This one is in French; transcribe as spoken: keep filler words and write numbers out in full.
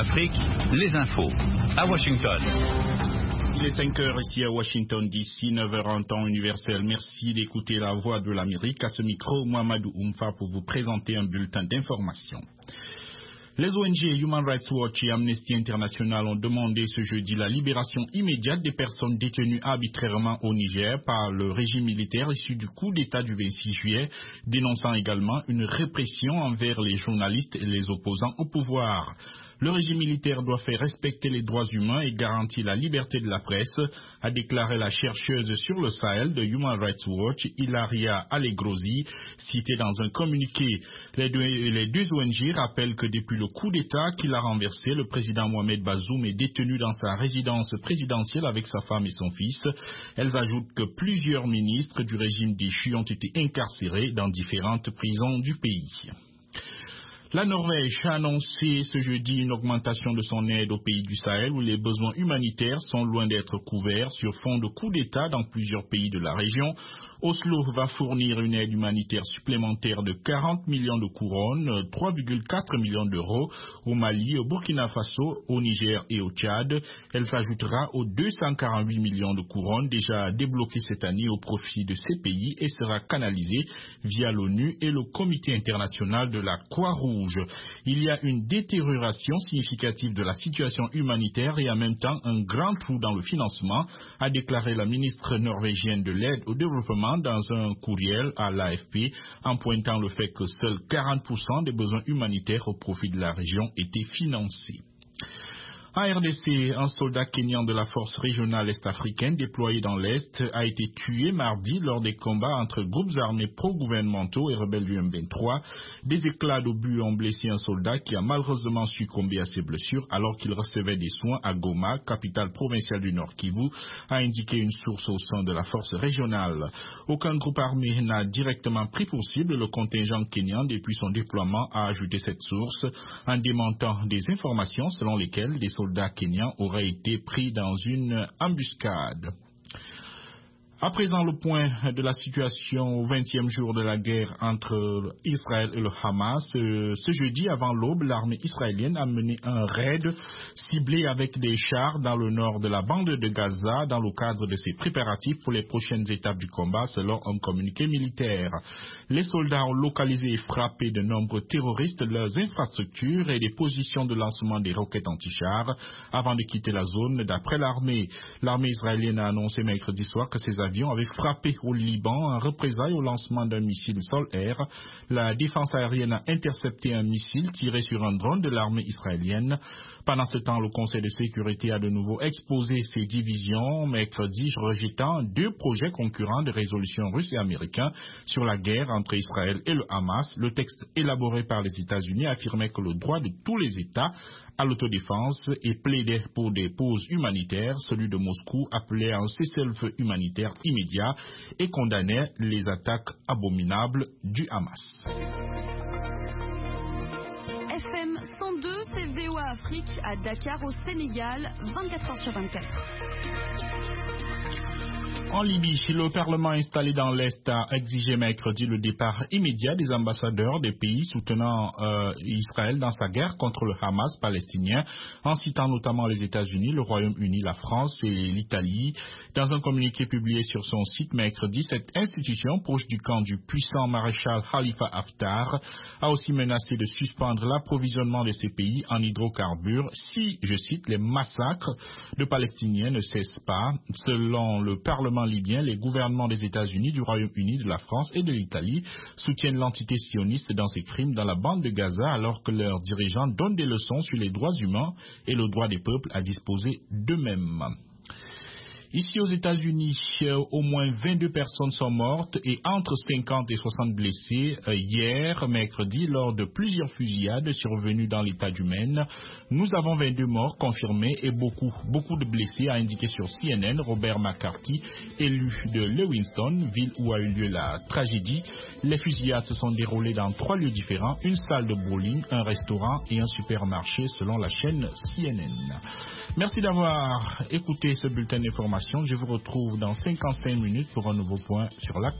Afrique, les infos. À Washington. Il est cinq heures ici à Washington D C, neuf heures en temps universel. Merci d'écouter la voix de l'Amérique. À ce micro, Mohamedou Oumfa pour vous présenter un bulletin d'information. Les O N G Human Rights Watch et Amnesty International ont demandé ce jeudi la libération immédiate des personnes détenues arbitrairement au Niger par le régime militaire issu du coup d'État du vingt-six juillet, dénonçant également une répression envers les journalistes et les opposants au pouvoir. Le régime militaire doit faire respecter les droits humains et garantir la liberté de la presse, a déclaré la chercheuse sur le Sahel de Human Rights Watch, Ilaria Allegrosi, citée dans un communiqué. Les deux, les deux O N G rappellent que depuis le coup d'État qu'il a renversé, le président Mohamed Bazoum est détenu dans sa résidence présidentielle avec sa femme et son fils. Elles ajoutent que plusieurs ministres du régime déchu ont été incarcérés dans différentes prisons du pays. La Norvège a annoncé ce jeudi une augmentation de son aide aux pays du Sahel où les besoins humanitaires sont loin d'être couverts sur fond de coup d'État dans plusieurs pays de la région. Oslo va fournir une aide humanitaire supplémentaire de quarante millions de couronnes, trois virgule quatre millions d'euros au Mali, au Burkina Faso, au Niger et au Tchad. Elle s'ajoutera aux deux cent quarante-huit millions de couronnes déjà débloquées cette année au profit de ces pays et sera canalisée via l'ONU et le Comité international de la Croix-Rouge. Il y a une détérioration significative de la situation humanitaire et en même temps un grand trou dans le financement, a déclaré la ministre norvégienne de l'aide au développement dans un courriel à l'A F P en pointant le fait que seuls quarante pour cent des besoins humanitaires au profit de la région étaient financés. En R D C, un soldat kényan de la force régionale est-africaine déployé dans l'Est a été tué mardi lors des combats entre groupes armés pro-gouvernementaux et rebelles du M vingt-trois. Des éclats d'obus ont blessé un soldat qui a malheureusement succombé à ses blessures alors qu'il recevait des soins à Goma, capitale provinciale du Nord Kivu, a indiqué une source au sein de la force régionale. Aucun groupe armé n'a directement pris pour cible le contingent kényan depuis son déploiement, a ajouté cette source, en démentant des informations selon lesquelles des soldats kenyans auraient été pris dans une embuscade. À présent, le point de la situation au vingtième jour de la guerre entre Israël et le Hamas. Ce jeudi, avant l'aube, l'armée israélienne a mené un raid ciblé avec des chars dans le nord de la bande de Gaza dans le cadre de ses préparatifs pour les prochaines étapes du combat, selon un communiqué militaire. Les soldats ont localisé et frappé de nombreux terroristes, leurs infrastructures et des positions de lancement des roquettes anti-chars avant de quitter la zone, d'après l'armée. L'armée israélienne a annoncé mercredi soir que ses avions avaient frappé au Liban en représailles au lancement d'un missile sol-air. La défense aérienne a intercepté un missile tiré sur un drone de l'armée israélienne. Pendant ce temps, le Conseil de sécurité a de nouveau exposé ses divisions mercredi, rejetant deux projets concurrents de résolution russes et américains sur la guerre entre Israël et le Hamas. Le texte élaboré par les États-Unis affirmait que le droit de tous les États à l'autodéfense et plaidait pour des pauses humanitaires. Celui de Moscou appelait à un cessez-le-feu humanitaire immédiat et condamnait les attaques abominables du Hamas. F M cent deux, c'est V O A Afrique à Dakar au Sénégal, vingt-quatre heures sur vingt-quatre. En Libye, le Parlement installé dans l'Est a exigé mercredi le départ immédiat des ambassadeurs des pays soutenant euh, Israël dans sa guerre contre le Hamas palestinien, en citant notamment les États-Unis, le Royaume-Uni, la France et l'Italie. Dans un communiqué publié sur son site mercredi, cette institution, proche du camp du puissant maréchal Khalifa Haftar, a aussi menacé de suspendre l'approvisionnement de ces pays en hydrocarbures si, je cite, les massacres de Palestiniens ne cessent pas. Selon le Parlement libyen, les gouvernements des États-Unis, du Royaume-Uni, de la France et de l'Italie soutiennent l'entité sioniste dans ses crimes dans la bande de Gaza alors que leurs dirigeants donnent des leçons sur les droits humains et le droit des peuples à disposer d'eux-mêmes. Ici aux États-Unis, euh, au moins vingt-deux personnes sont mortes et entre cinquante et soixante blessées euh, hier, mercredi, lors de plusieurs fusillades survenues dans l'État du Maine. Nous avons vingt-deux morts confirmés et beaucoup, beaucoup de blessés, a indiqué sur C N N Robert McCarthy, élu de Lewiston, ville où a eu lieu la tragédie. Les fusillades se sont déroulées dans trois lieux différents, une salle de bowling, un restaurant et un supermarché selon la chaîne C N N. Merci d'avoir écouté ce bulletin d'information. Je vous retrouve dans cinquante-cinq minutes pour un nouveau point sur la